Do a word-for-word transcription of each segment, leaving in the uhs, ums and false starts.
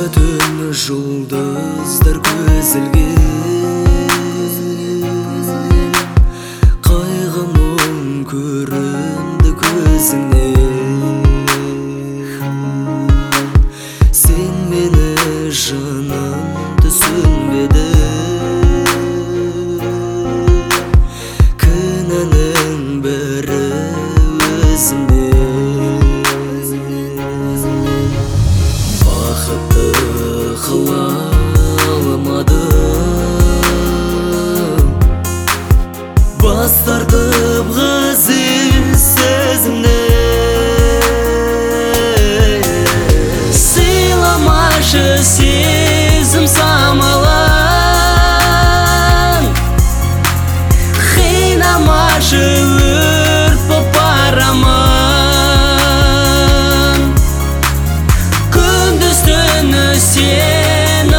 бүтін жұлдыздар көзілген, қайғы мұң көрінді көзіңнен. Сен мені жаным түсінбедің, кінәнің бәрі өзіңде. Бақытты қыла алмадым, бас тартып ғазиз сезімнен. Сыйламашы сезім самалын, қинамашы өрт боп барамын. Күндіз түні сені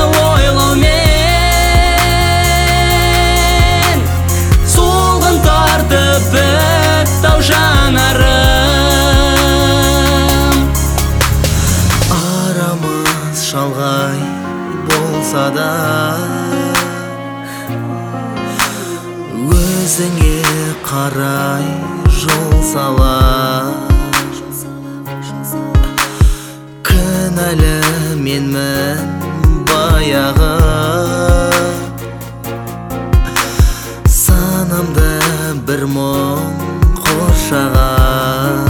ойлаумен, солғын тартып бітті-ау жанарым. Арамыз шалғай болса да, өзіңе қарай жол сала. Кінәлі менмін баяғы, санамда бір мұң қоршаған.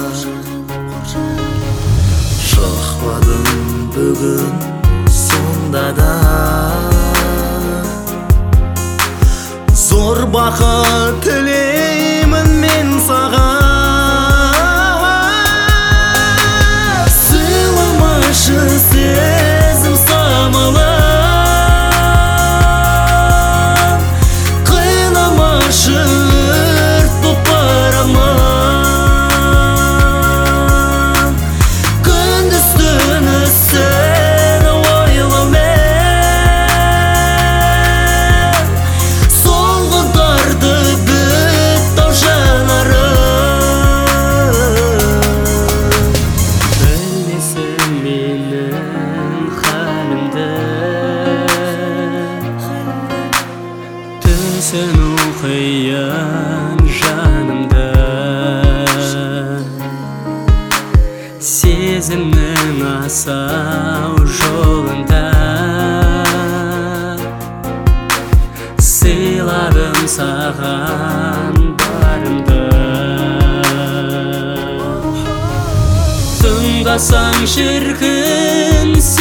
Шықпадым бүгін сонда да, зор бақыт тілеймін мен саған. Сыйламашы сезім самалын, қинамашы өрт боп барамын. Күндіз түні сені ойлаумен, солғын тартып бітті-ау жанарым. Білмесін менің халімді, түсіну қиын жанымды. Сезімнің асау жолында сыйладым саған барымды. Тыңдасаң шіркін